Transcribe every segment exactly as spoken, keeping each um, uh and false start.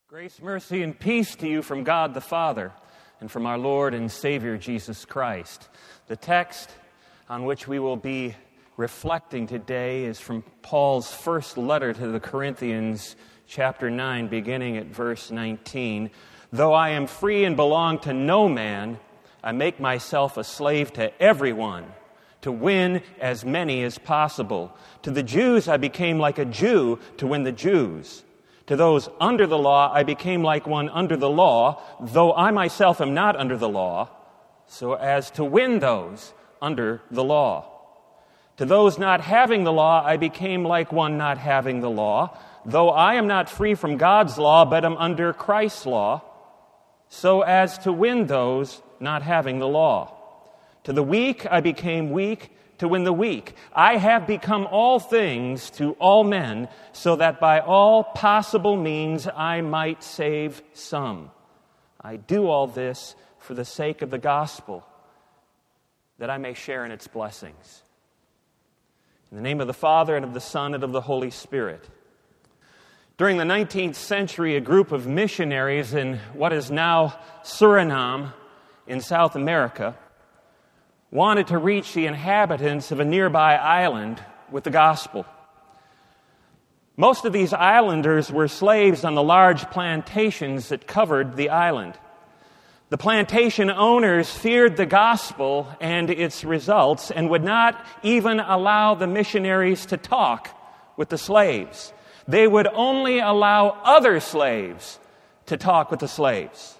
Grace, mercy, and peace to you from God the Father and from our Lord and Savior Jesus Christ. The text on which we will be reflecting today is from Paul's first letter to the Corinthians, chapter nine, beginning at verse nineteen. Though I am free and belong to no man, I make myself a slave to everyone, to win as many as possible. To the Jews I became like a Jew to win the Jews. To those under the law, I became like one under the law, though I myself am not under the law, so as to win those under the law. To those not having the law, I became like one not having the law, though I am not free from God's law, but am under Christ's law, so as to win those not having the law. To the weak, I became weak to win the weak. I have become all things to all men, so that by all possible means I might save some. I do all this for the sake of the gospel, that I may share in its blessings. In the name of the Father, and of the Son, and of the Holy Spirit. During the nineteenth century, a group of missionaries in what is now Suriname in South America wanted to reach the inhabitants of a nearby island with the gospel. Most of these islanders were slaves on the large plantations that covered the island. The plantation owners feared the gospel and its results and would not even allow the missionaries to talk with the slaves. They would only allow other slaves to talk with the slaves.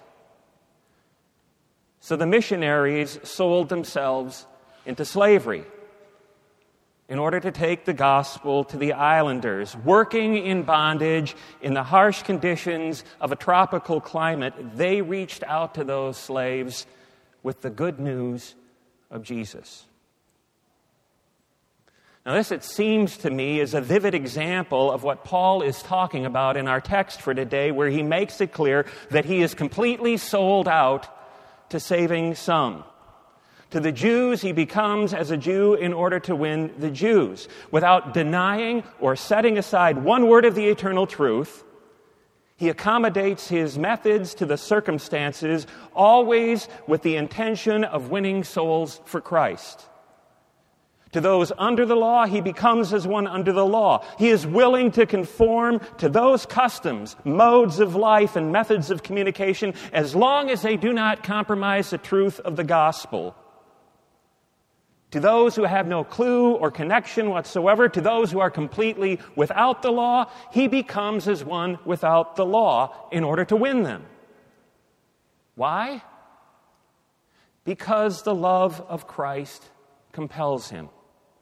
So the missionaries sold themselves into slavery in order to take the gospel to the islanders. Working in bondage in the harsh conditions of a tropical climate, they reached out to those slaves with the good news of Jesus. Now this, it seems to me, is a vivid example of what Paul is talking about in our text for today, where he makes it clear that he is completely sold out to saving some. To the Jews, he becomes as a Jew in order to win the Jews. Without denying or setting aside one word of the eternal truth, he accommodates his methods to the circumstances, always with the intention of winning souls for Christ. To those under the law, he becomes as one under the law. He is willing to conform to those customs, modes of life, and methods of communication as long as they do not compromise the truth of the gospel. To those who have no clue or connection whatsoever, to those who are completely without the law, he becomes as one without the law in order to win them. Why? Because the love of Christ compels him.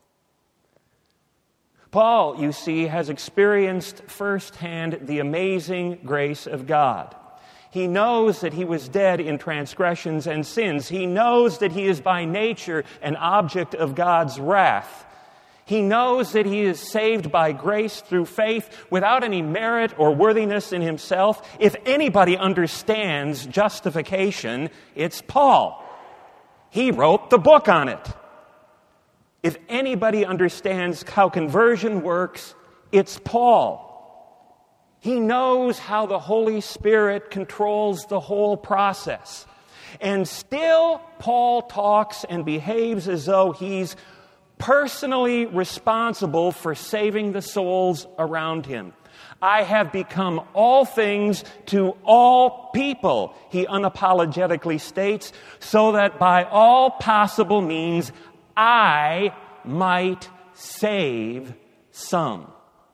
Paul, you see, has experienced firsthand the amazing grace of God. He knows that he was dead in transgressions and sins. He knows that he is by nature an object of God's wrath. He knows that he is saved by grace through faith without any merit or worthiness in himself. If anybody understands justification, it's Paul. He wrote the book on it. If anybody understands how conversion works, it's Paul. He knows how the Holy Spirit controls the whole process. And still, Paul talks and behaves as though he's personally responsible for saving the souls around him. I have become all things to all people, he unapologetically states, so that by all possible means I might save some.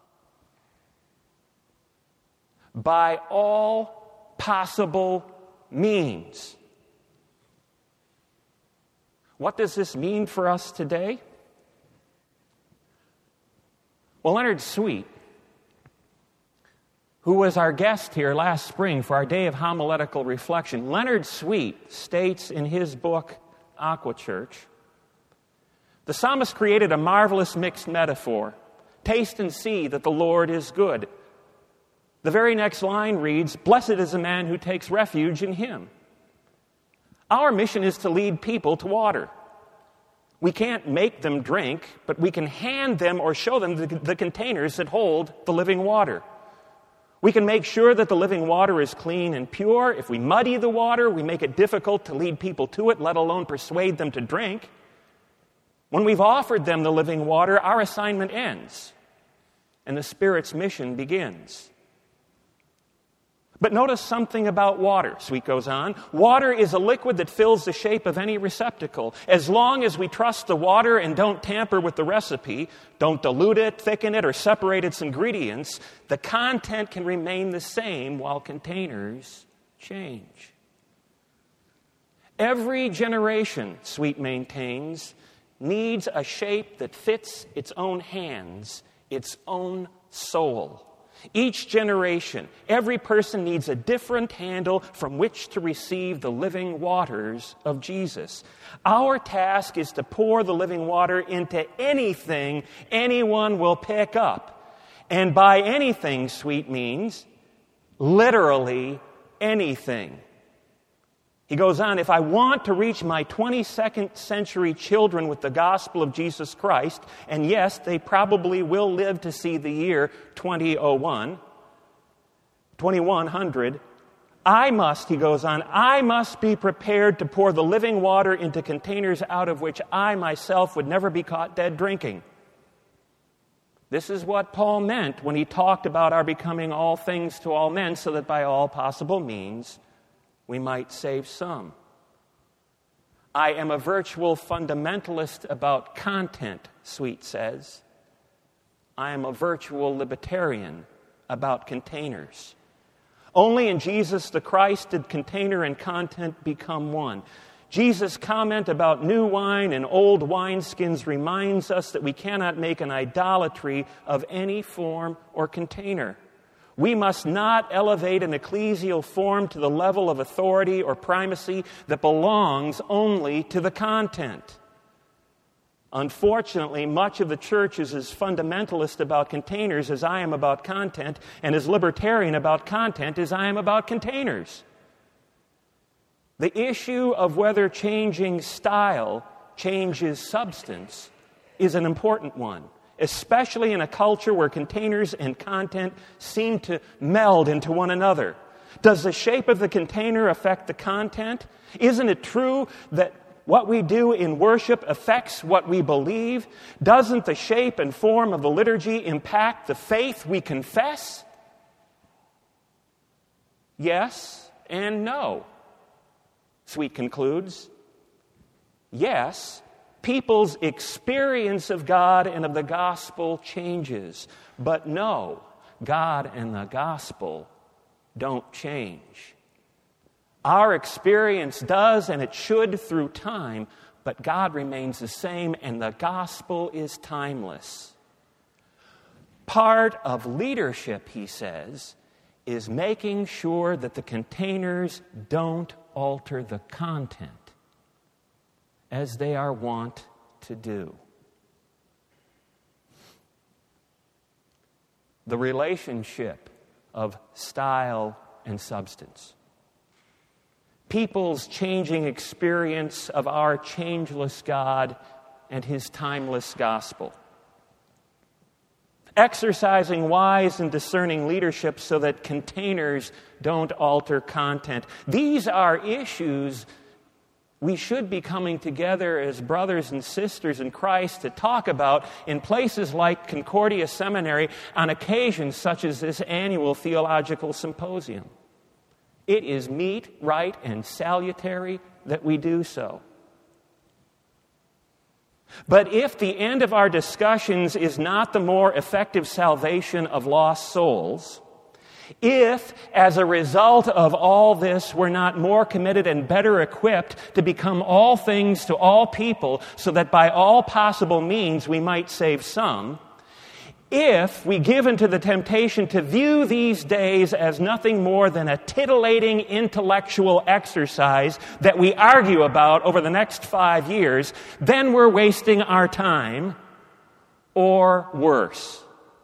By all possible means. What does this mean for us today? Well, Leonard Sweet, who was our guest here last spring for our day of homiletical reflection, Leonard Sweet states in his book, Aqua Church, the psalmist created a marvelous mixed metaphor. Taste and see that the Lord is good. The very next line reads, blessed is the man who takes refuge in him. Our mission is to lead people to water. We can't make them drink, but we can hand them or show them the, the containers that hold the living water. We can make sure that the living water is clean and pure. If we muddy the water, we make it difficult to lead people to it, let alone persuade them to drink. When we've offered them the living water, our assignment ends, and the Spirit's mission begins. But notice something about water, Sweet goes on. Water is a liquid that fills the shape of any receptacle. As long as we trust the water and don't tamper with the recipe, don't dilute it, thicken it, or separate its ingredients, the content can remain the same while containers change. Every generation, Sweet maintains, needs a shape that fits its own hands, its own soul. Each generation, every person needs a different handle from which to receive the living waters of Jesus. Our task is to pour the living water into anything anyone will pick up. And by anything, Sweet means literally anything. He goes on, if I want to reach my twenty-second century children with the gospel of Jesus Christ, and yes, they probably will live to see the year twenty oh one, twenty-one hundred, I must, he goes on, I must be prepared to pour the living water into containers out of which I myself would never be caught dead drinking. This is what Paul meant when he talked about our becoming all things to all men, so that by all possible means we might save some. I am a virtual fundamentalist about content, Sweet says. I am a virtual libertarian about containers. Only in Jesus the Christ did container and content become one. Jesus' comment about new wine and old wineskins reminds us that we cannot make an idolatry of any form or container. We must not elevate an ecclesial form to the level of authority or primacy that belongs only to the content. Unfortunately, much of the church is as fundamentalist about containers as I am about content, and as libertarian about content as I am about containers. The issue of whether changing style changes substance is an important one, especially in a culture where containers and content seem to meld into one another. Does the shape of the container affect the content? Isn't it true that what we do in worship affects what we believe? Doesn't the shape and form of the liturgy impact the faith we confess? Yes and no. Sweet concludes. Yes, people's experience of God and of the gospel changes. But no, God and the gospel don't change. Our experience does, and it should through time, but God remains the same, and the gospel is timeless. Part of leadership, he says, is making sure that the containers don't alter the content, as they are wont to do. The relationship of style and substance. People's changing experience of our changeless God and his timeless gospel. Exercising wise and discerning leadership so that containers don't alter content. These are issues we should be coming together as brothers and sisters in Christ to talk about in places like Concordia Seminary on occasions such as this annual theological symposium. It is meet, right, and salutary that we do so. But if the end of our discussions is not the more effective salvation of lost souls, if, as a result of all this, we're not more committed and better equipped to become all things to all people so that by all possible means we might save some, if we give into the temptation to view these days as nothing more than a titillating intellectual exercise that we argue about over the next five years, then we're wasting our time, or worse.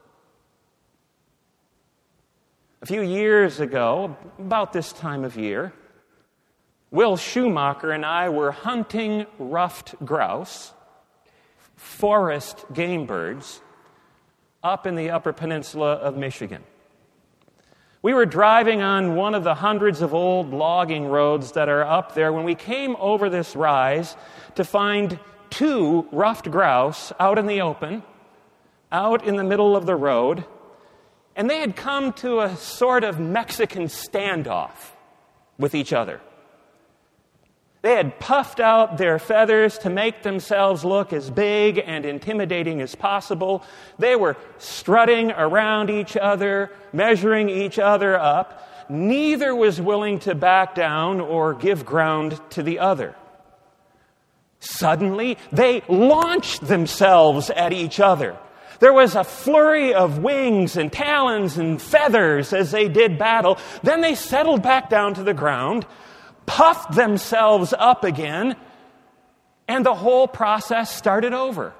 A few years ago, about this time of year, Will Schumacher and I were hunting ruffed grouse, forest game birds, up in the Upper Peninsula of Michigan. We were driving on one of the hundreds of old logging roads that are up there when we came over this rise to find two ruffed grouse out in the open, out in the middle of the road, and they had come to a sort of Mexican standoff with each other. They had puffed out their feathers to make themselves look as big and intimidating as possible. They were strutting around each other, measuring each other up. Neither was willing to back down or give ground to the other. Suddenly, they launched themselves at each other. There was a flurry of wings and talons and feathers as they did battle. Then they settled back down to the ground, puffed themselves up again, and the whole process started over.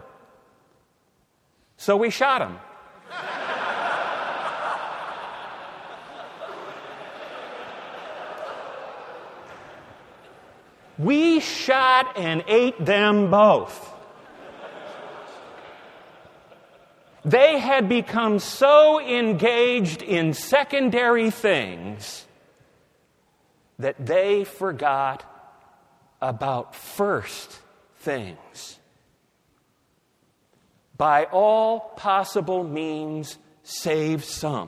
So we shot them. We shot and ate them both. They had become so engaged in secondary things that they forgot about first things. By all possible means, save some.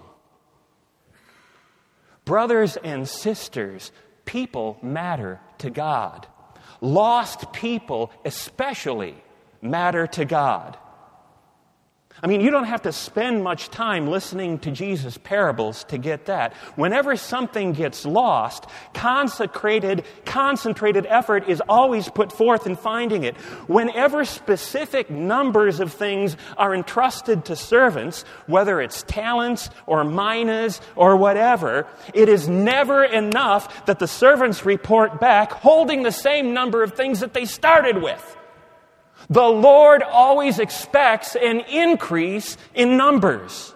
Brothers and sisters, people matter to God. Lost people especially matter to God. I mean, you don't have to spend much time listening to Jesus' parables to get that. Whenever something gets lost, consecrated, concentrated effort is always put forth in finding it. Whenever specific numbers of things are entrusted to servants, whether it's talents or minas or whatever, it is never enough that the servants report back holding the same number of things that they started with. The Lord always expects an increase in numbers.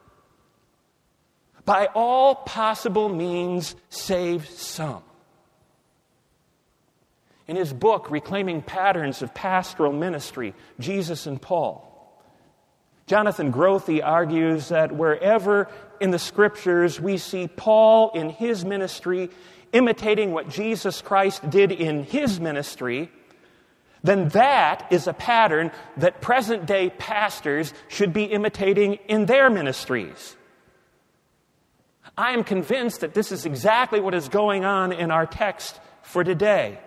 By all possible means, save some. In his book, Reclaiming Patterns of Pastoral Ministry, Jesus and Paul, Jonathan Grothe argues that wherever in the Scriptures we see Paul in his ministry imitating what Jesus Christ did in his ministry, then that is a pattern that present-day pastors should be imitating in their ministries. I am convinced that this is exactly what is going on in our text for today.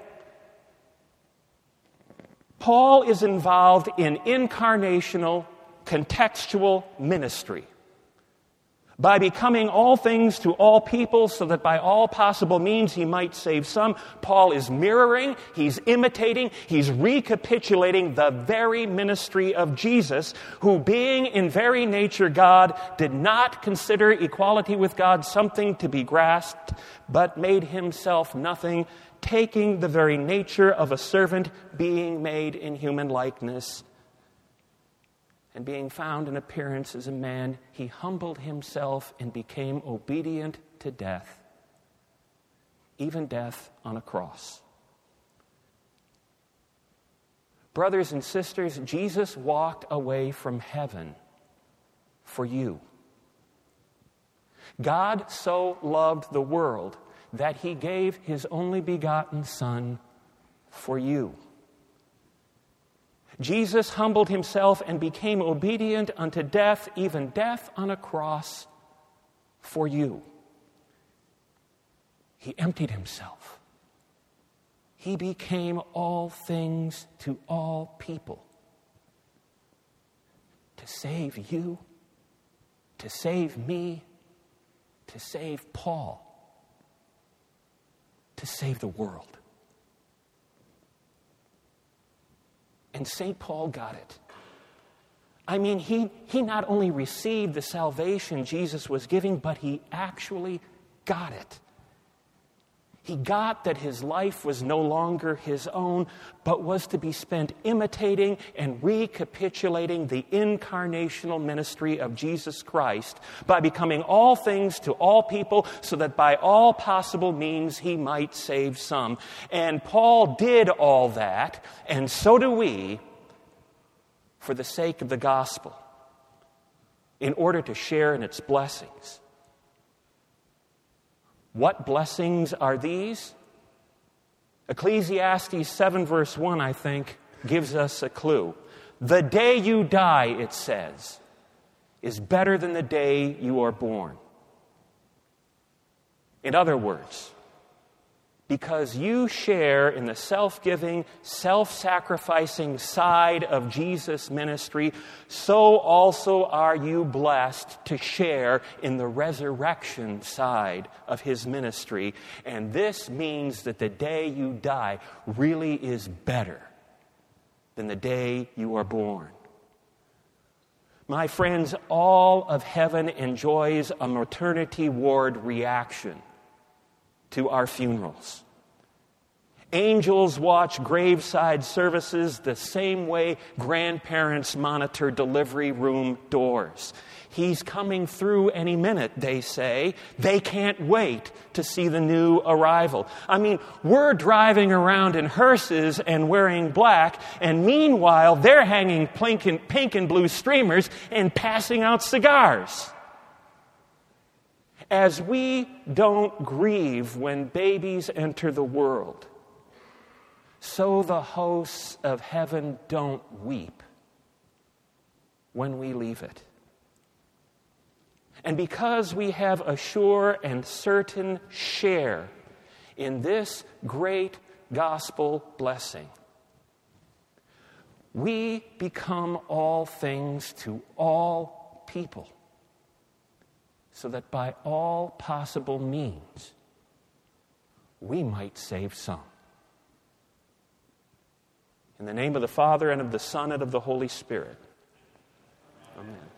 Paul is involved in incarnational, contextual ministry. By becoming all things to all people so that by all possible means he might save some, Paul is mirroring, he's imitating, he's recapitulating the very ministry of Jesus, who being in very nature God, did not consider equality with God something to be grasped, but made himself nothing, taking the very nature of a servant, being made in human likeness. And being found in appearance as a man, he humbled himself and became obedient to death, even death on a cross. Brothers and sisters, Jesus walked away from heaven for you. God so loved the world that he gave his only begotten Son for you. Jesus humbled himself and became obedient unto death, even death on a cross for you. He emptied himself. He became all things to all people. To save you, to save me, to save Paul, to save the world. And Saint Paul got it. I mean, he, he not only received the salvation Jesus was giving, but he actually got it. He got that his life was no longer his own, but was to be spent imitating and recapitulating the incarnational ministry of Jesus Christ by becoming all things to all people so that by all possible means he might save some. And Paul did all that, and so do we, for the sake of the gospel, in order to share in its blessings. What blessings are these? Ecclesiastes seven verse one, I think, gives us a clue. The day you die, it says, is better than the day you are born. In other words, because you share in the self-giving, self-sacrificing side of Jesus' ministry, so also are you blessed to share in the resurrection side of his ministry. And this means that the day you die really is better than the day you are born. My friends, all of heaven enjoys a maternity ward reaction to our funerals. Angels watch graveside services the same way grandparents monitor delivery room doors. He's coming through any minute, they say. They can't wait to see the new arrival. I mean, we're driving around in hearses and wearing black, and meanwhile, they're hanging pink and, pink and blue streamers and passing out cigars. As we don't grieve when babies enter the world, so the hosts of heaven don't weep when we leave it. And because we have a sure and certain share in this great gospel blessing, we become all things to all people, so that by all possible means, we might save some. In the name of the Father, and of the Son, and of the Holy Spirit. Amen.